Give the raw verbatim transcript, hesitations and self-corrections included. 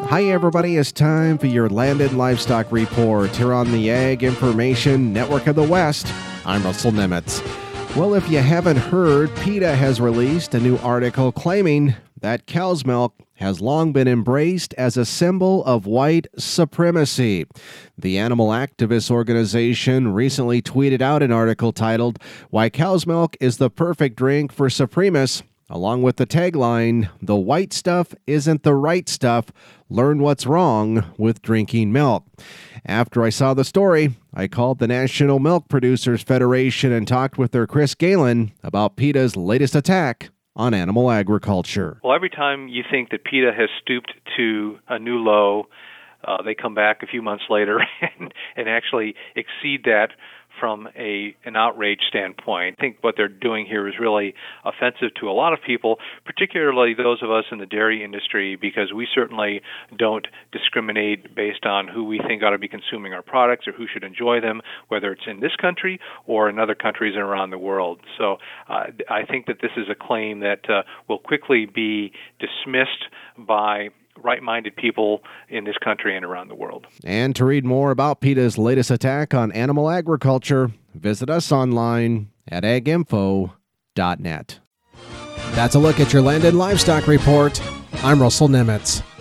Hi everybody, it's time for your Landed Livestock Report here on the Ag Information Network of the West. I'm Russell Nemitz. Well, if you haven't heard, PETA has released a new article claiming that cow's milk has long been embraced as a symbol of white supremacy. The animal activist organization recently tweeted out an article titled, "Why Cow's Milk is the Perfect Drink for Supremacists," along with the tagline, "The white stuff isn't the right stuff. Learn what's wrong with drinking milk." After I saw the story, I called the National Milk Producers Federation and talked with their Chris Galen about PETA's latest attack on animal agriculture. Well, every time you think that PETA has stooped to a new low, uh, they come back a few months later and, and actually exceed that from a an outrage standpoint. I think what they're doing here is really offensive to a lot of people, particularly those of us in the dairy industry, because we certainly don't discriminate based on who we think ought to be consuming our products or who should enjoy them, whether it's in this country or in other countries around the world. So uh, I think that this is a claim that uh, will quickly be dismissed by right-minded people in this country and around the world. And to read more about PETA's latest attack on animal agriculture, visit us online at ag info dot net. That's a look at your Landed Livestock Report. I'm Russell Nemitz.